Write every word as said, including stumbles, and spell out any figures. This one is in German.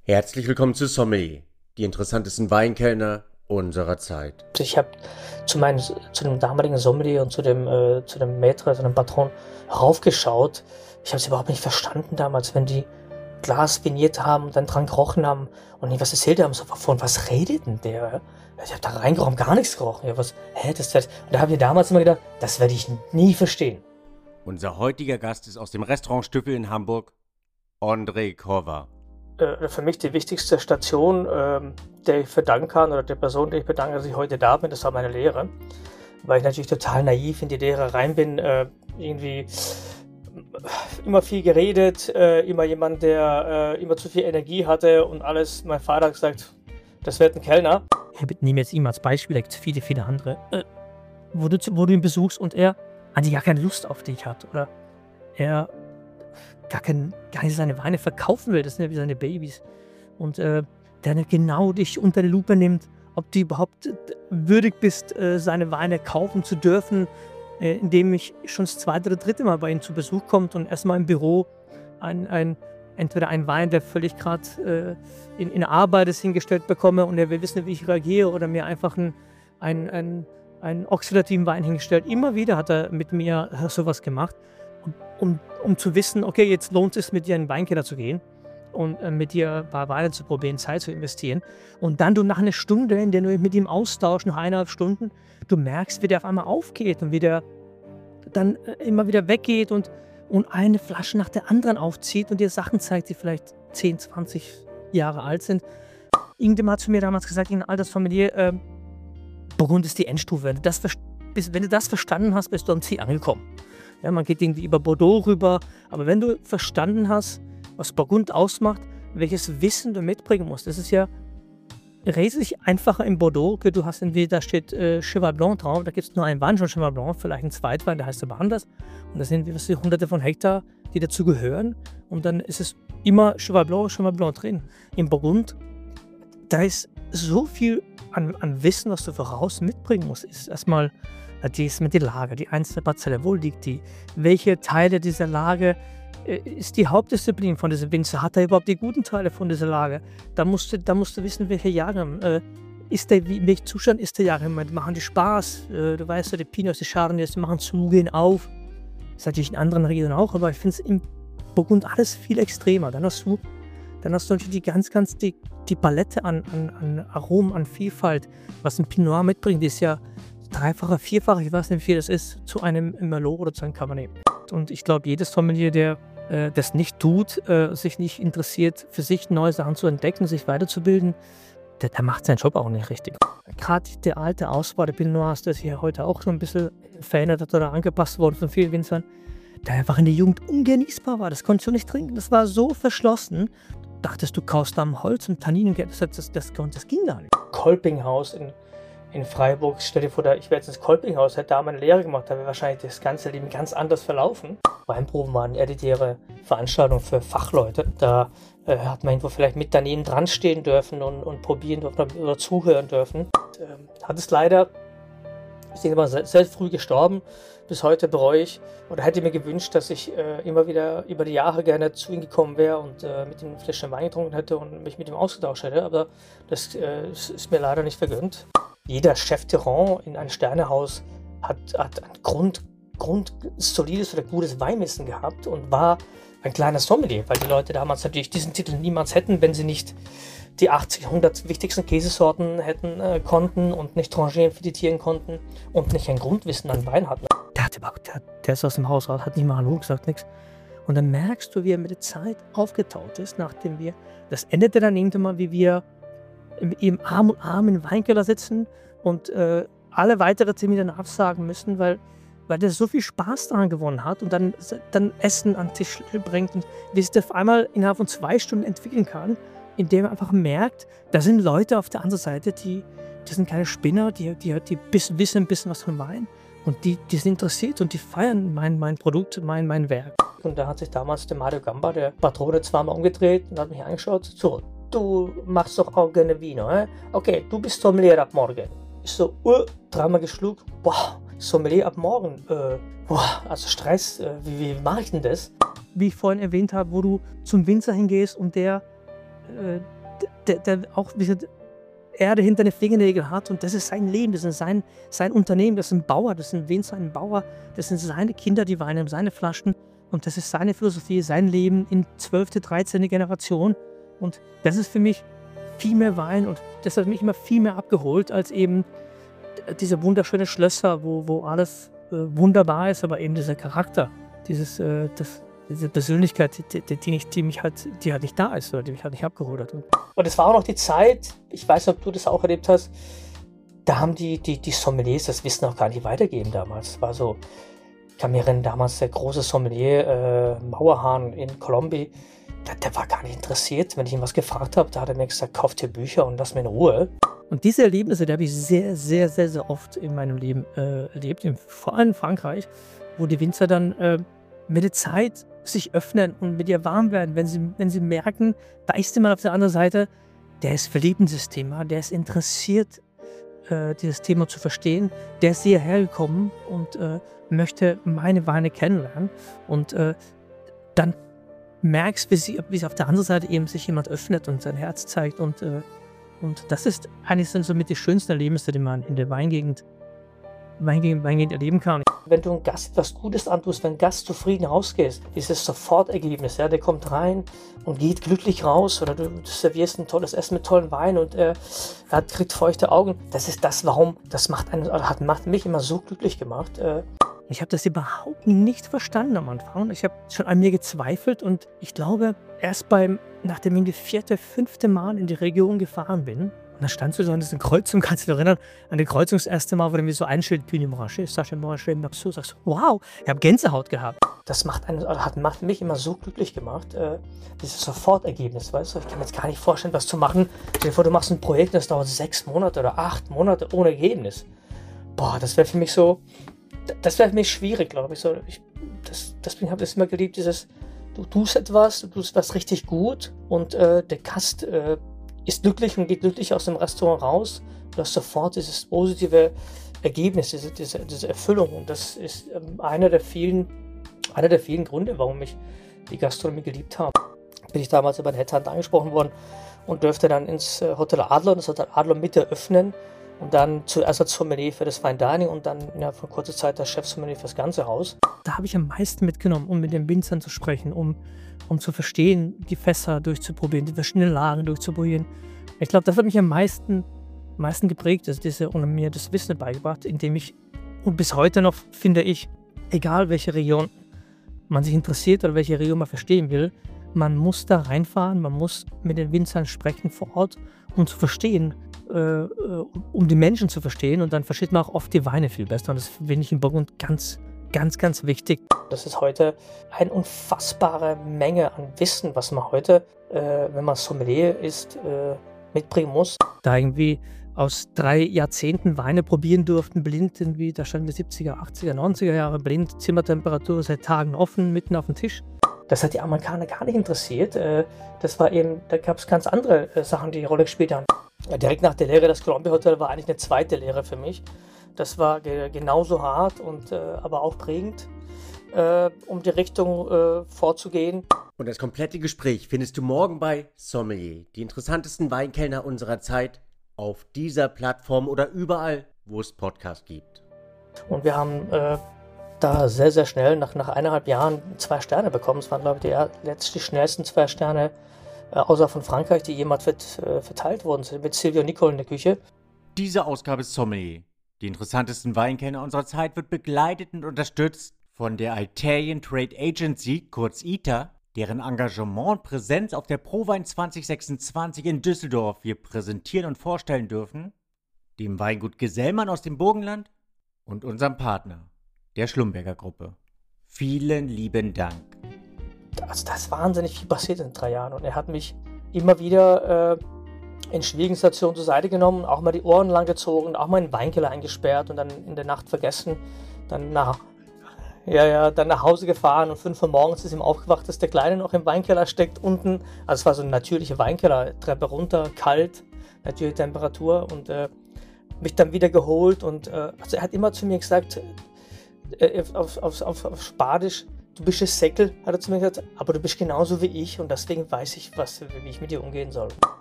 Herzlich willkommen zu Sommelier, die interessantesten Weinkellner unserer Zeit. Ich habe zu, meinem, zu dem damaligen Sommelier und zu dem, äh, zu dem Maître, zu dem Patron raufgeschaut. Ich habe es überhaupt nicht verstanden damals, wenn die Glas viniert haben und dann dran gerochen haben und nicht was erzählt haben. So, von was redet denn der? Ich habe da reingerochen, gar nichts gerochen. Ja, was, hä, das, das. Und da habe ich damals immer gedacht, das werde ich nie verstehen. Unser heutiger Gast ist aus dem Restaurant Stüffel in Hamburg, André Korver. Äh, für mich die wichtigste Station, äh, der ich verdanken kann, oder der Person, der ich bedanke, dass ich heute da bin, das war meine Lehre. Weil ich natürlich total naiv in die Lehre rein bin, äh, irgendwie immer viel geredet, äh, immer jemand, der äh, immer zu viel Energie hatte und alles. Mein Vater hat gesagt, das wird ein Kellner. Ich nehme jetzt ihn als Beispiel, da gibt es viele, viele andere, äh, wo, du, wo du ihn besuchst und er eigentlich gar keine Lust auf dich hat oder er gar, kein, gar nicht seine Weine verkaufen will, das sind ja wie seine Babys. Und äh, der nicht genau dich unter die Lupe nimmt, ob du überhaupt würdig bist, äh, seine Weine kaufen zu dürfen, äh, indem ich schon das zweite oder dritte Mal bei ihm zu Besuch kommt und erstmal im Büro ein, ein, entweder ein Wein, der völlig gerade äh, in, in Arbeit ist, hingestellt bekomme und er will wissen, wie ich reagiere, oder mir einfach ein, ein, ein, einen oxidativen Wein hingestellt. Immer wieder hat er mit mir sowas gemacht, um, um zu wissen, okay, jetzt lohnt es, mit dir in den Weinkeller zu gehen und äh, mit dir ein paar Weine zu probieren, Zeit zu investieren. Und dann du nach einer Stunde, in der du mit ihm austauschst, nach eineinhalb Stunden, du merkst, wie der auf einmal aufgeht und wie der dann äh, immer wieder weggeht und, und eine Flasche nach der anderen aufzieht und dir Sachen zeigt, die vielleicht zehn, zwanzig Jahre alt sind. Irgendjemand hat zu mir damals gesagt, in Altersfamilie, äh, Burgund ist die Endstufe. Wenn du, das, wenn du das verstanden hast, bist du am Ziel angekommen. Ja, man geht irgendwie über Bordeaux rüber, aber wenn du verstanden hast, was Burgund ausmacht, welches Wissen du mitbringen musst, das ist ja riesig einfacher in Bordeaux. Du hast entweder, da steht äh, Cheval Blanc drauf, da gibt es nur einen Wein von Cheval Blanc, vielleicht einen Zweitwein, der heißt aber anders. Und das sind wie was, hunderte von Hektar, die dazu gehören. Und dann ist es immer Cheval Blanc, Cheval Blanc drin. In Burgund, da ist so viel an, an Wissen, was du voraus mitbringen musst. Ist erstmal die, ist mit die Lage, die einzelne Parzelle, wo liegt die? Welche Teile dieser Lage äh, ist die Hauptdisziplin von diesem Winzer? Hat er überhaupt die guten Teile von dieser Lage? Da musst du, da musst du wissen, welche Jahre. Äh, ist der, wie, in welchem Zustand ist der Jahre? Machen die Spaß? Äh, du weißt ja, die Pinots, die Chardonnays, die machen zu, gehen auf. Das ist natürlich in anderen Regionen auch, aber ich finde es in Burgund alles viel extremer. Dann hast du, dann hast du natürlich die ganz, ganz die, die Palette an, an, an Aromen, an Vielfalt, was ein Pinot Noir mitbringt, die ist ja dreifache, vierfache, ich weiß nicht, wie viel das ist, zu einem Merlot oder zu einem Cabernet. Und ich glaube, jedes Sommelier, der äh, das nicht tut, äh, sich nicht interessiert, für sich neue Sachen zu entdecken, sich weiterzubilden, der, der macht seinen Job auch nicht richtig. Gerade der alte Ausbau der Pinot Noirs, der sich ja heute auch schon ein bisschen verändert hat oder angepasst worden von vielen Winzern, der einfach in der Jugend ungenießbar war. Das konntest du nicht trinken. Das war so verschlossen. Du dachtest, du kaust da am Holz und Tanninen. Das, das, das, das ging gar nicht. Kolpinghaus in In Freiburg, stell dir vor, ich wäre jetzt ins Kolpinghaus, hätte da meine Lehre gemacht, da wäre wahrscheinlich das ganze Leben ganz anders verlaufen. Weinproben waren elitäre Veranstaltungen für Fachleute. Da äh, hat man irgendwo vielleicht mit daneben dran stehen dürfen und, und probieren dürfen oder zuhören dürfen. Und, ähm, hat es leider, ich denke mal, sehr, sehr früh gestorben. Bis heute bereue ich oder hätte mir gewünscht, dass ich äh, immer wieder über die Jahre gerne zu ihm gekommen wäre und äh, mit ihm ein Fläschchen Wein getrunken hätte und mich mit ihm ausgetauscht hätte. Aber das äh, ist mir leider nicht vergönnt. Jeder Chef de Rang in einem Sternehaus hat, hat ein Grund, Grund solides oder gutes Weinwissen gehabt und war ein kleiner Sommelier, weil die Leute damals natürlich diesen Titel niemals hätten, wenn sie nicht die achtzig, hundert wichtigsten Käsesorten hätten äh, konnten und nicht trangieren, filetieren konnten und nicht ein Grundwissen an Wein hatten. Der, hat überhaupt, der, der ist aus dem Haus raus, hat nicht mal Hallo gesagt, nichts. Und dann merkst du, wie er mit der Zeit aufgetaut ist, nachdem wir, das endete dann irgendwann mal, wie wir im Arm und Arm im Weinkeller sitzen und äh, alle weitere Termine dann absagen müssen, weil, weil der so viel Spaß daran gewonnen hat und dann, dann Essen an den Tisch bringt und wie sich das auf einmal innerhalb von zwei Stunden entwickeln kann, indem er einfach merkt, da sind Leute auf der anderen Seite, die, die sind keine Spinner, die, die, die bis, wissen ein bisschen was von Wein und die, die sind interessiert und die feiern mein, mein Produkt, mein, mein Werk. Und da hat sich damals der Mario Gamba, der Patrone, zweimal umgedreht und hat mich angeschaut, zurück. Du machst doch auch gerne Vino, eh? Okay, du bist Sommelier ab morgen. Ich so, uh, dreimal geschluckt, boah, Sommelier ab morgen, äh, boah, also Stress, äh, wie, wie mache ich denn das? Wie ich vorhin erwähnt habe, wo du zum Winzer hingehst und der äh, der, der auch diese Erde hinter den Fingernägeln hat und das ist sein Leben, das ist sein, sein Unternehmen, das ist ein Bauer, das sind Winzer, ein Bauer, das sind seine Kinder, die weinen, seine Flaschen und das ist seine Philosophie, sein Leben in zwölfte, dreizehnte Generation und das ist für mich viel mehr Wein und das hat mich immer viel mehr abgeholt als eben diese wunderschönen Schlösser, wo, wo alles äh, wunderbar ist, aber eben dieser Charakter, dieses, äh, das, diese Persönlichkeit, die, die, die, nicht, die, mich halt, die halt nicht da ist oder die mich halt nicht abgeholt hat. Und es war auch noch die Zeit, ich weiß nicht, ob du das auch erlebt hast, da haben die, die, die Sommeliers das Wissen auch gar nicht weitergegeben damals. Es war so, ich kann mich erinnern, damals der große Sommelier äh, Mauerhahn in Colombia, der, der war gar nicht interessiert. Wenn ich ihn was gefragt habe, da hat er mir gesagt, kauf dir Bücher und lass mich in Ruhe. Und diese Erlebnisse, die habe ich sehr, sehr, sehr, sehr oft in meinem Leben äh, erlebt, in, vor allem in Frankreich, wo die Winzer dann äh, mit der Zeit sich öffnen und mit ihr warm werden, wenn sie, wenn sie merken, da ist jemand auf der anderen Seite, der ist verliebt in dieses Thema, der ist interessiert, äh, dieses Thema zu verstehen, der ist hierher gekommen und äh, möchte meine Weine kennenlernen und äh, dann merkst, wie sie, wie sie auf der anderen Seite eben sich jemand öffnet und sein Herz zeigt und, äh, und das ist eigentlich so mit die schönsten Erlebnisse, die man in der Weingegend, Weingegend, Weingegend erleben kann. Wenn du einem Gast etwas Gutes antust, wenn ein Gast zufrieden rausgehst, ist es Sofortergebnis. Ja? Der kommt rein und geht glücklich raus oder du servierst ein tolles Essen mit tollen Wein und er, er hat, kriegt feuchte Augen. Das ist das, warum, das macht, einen, hat macht mich immer so glücklich gemacht. Äh, Ich habe das überhaupt nicht verstanden am Anfang. Ich habe schon an mir gezweifelt und ich glaube, erst beim, nachdem ich das vierte, fünfte Mal in die Region gefahren bin, und dann standst du so an dieser Kreuzung, kannst du dich erinnern, an die Kreuzung das erste Mal, wo mir so ein Schild Pinot Montrachet, Sacha Montrachet, Marceau, sagst du, wow, ich habe Gänsehaut gehabt. Das macht, einen, hat, macht mich immer so glücklich gemacht, äh, dieses Sofortergebnis, weißt du, ich kann mir jetzt gar nicht vorstellen, was zu machen. Stell dir vor, du machst ein Projekt, das dauert sechs Monate oder acht Monate ohne Ergebnis. Boah, das wäre für mich so, das wäre für mich schwierig, glaube ich. So, ich das, deswegen habe ich es immer geliebt, dieses, du tust etwas, du tust was richtig gut und äh, der Gast äh, ist glücklich und geht glücklich aus dem Restaurant raus. Du hast sofort dieses positive Ergebnis, diese, diese, diese Erfüllung. Und das ist ähm, einer der vielen, einer der vielen Gründe, warum ich die Gastronomie geliebt habe. Bin ich damals über den Headhunter angesprochen worden und durfte dann ins äh, Hotel Adler, das Hotel Adler mit eröffnen. Und dann zuerst als Sommelier für das Fine Dining und dann ja, von kurzer Zeit als Chefsommelier für das ganze Haus. Da habe ich am meisten mitgenommen, um mit den Winzern zu sprechen, um, um zu verstehen, die Fässer durchzuprobieren, die verschiedenen Lagen durchzuprobieren. Ich glaube, das hat mich am meisten, meisten geprägt, also diese, und mir das Wissen beigebracht, indem ich, und bis heute noch finde ich, egal welche Region man sich interessiert oder welche Region man verstehen will, man muss da reinfahren, man muss mit den Winzern sprechen vor Ort, um zu verstehen, Äh, um die Menschen zu verstehen und dann versteht man auch oft die Weine viel besser und das finde ich in Burgund ganz, ganz, ganz wichtig. Das ist heute eine unfassbare Menge an Wissen, was man heute, äh, wenn man Sommelier ist, äh, mitbringen muss. Da irgendwie aus drei Jahrzehnten Weine probieren durften, blind irgendwie, da standen die siebziger, achtziger, neunziger Jahre blind, Zimmertemperatur seit Tagen offen, mitten auf dem Tisch. Das hat die Amerikaner gar nicht interessiert. Äh, das war eben, da gab es ganz andere äh, Sachen, die eine Rolle gespielt haben. Ja, direkt nach der Lehre, das Columbia Hotel war eigentlich eine zweite Lehre für mich. Das war ge genauso hart und äh, aber auch prägend, äh, um die Richtung äh, vorzugehen. Und das komplette Gespräch findest du morgen bei Sommelier, die interessantesten Weinkellner unserer Zeit, auf dieser Plattform oder überall, wo es Podcasts gibt. Und wir haben äh, da sehr, sehr schnell, nach, nach eineinhalb Jahren, zwei Sterne bekommen. Es waren, glaube ich, die letztlich schnellsten zwei Sterne, äh, außer von Frankreich, die jemals vert, äh, verteilt worden sind, mit Silvio Nicol in der Küche. Diese Ausgabe ist Sommelier, die interessantesten Weinkellner unserer Zeit, wird begleitet und unterstützt von der Italian Trade Agency, kurz I T A, deren Engagement und Präsenz auf der ProWein zwanzig sechsundzwanzig in Düsseldorf wir präsentieren und vorstellen dürfen, dem Weingut Gesellmann aus dem Burgenland und unserem Partner, der Schlumberger Gruppe. Vielen lieben Dank. Also da ist wahnsinnig viel passiert in drei Jahren und er hat mich immer wieder äh, in schwierigen Situationen zur Seite genommen, auch mal die Ohren lang gezogen, auch mal in den Weinkeller eingesperrt und dann in der Nacht vergessen, dann nach, ja, ja, dann nach Hause gefahren und fünf Uhr morgens ist ihm aufgewacht, dass der Kleine noch im Weinkeller steckt unten. Also es war so eine natürliche Weinkeller, Treppe runter, kalt, natürliche Temperatur und äh, mich dann wieder geholt und äh, also er hat immer zu mir gesagt, äh, auf, auf, auf, auf Spanisch, du bist ein Säckel, hat er zu mir gesagt, aber du bist genauso wie ich und deswegen weiß ich, was, wie ich mit dir umgehen soll.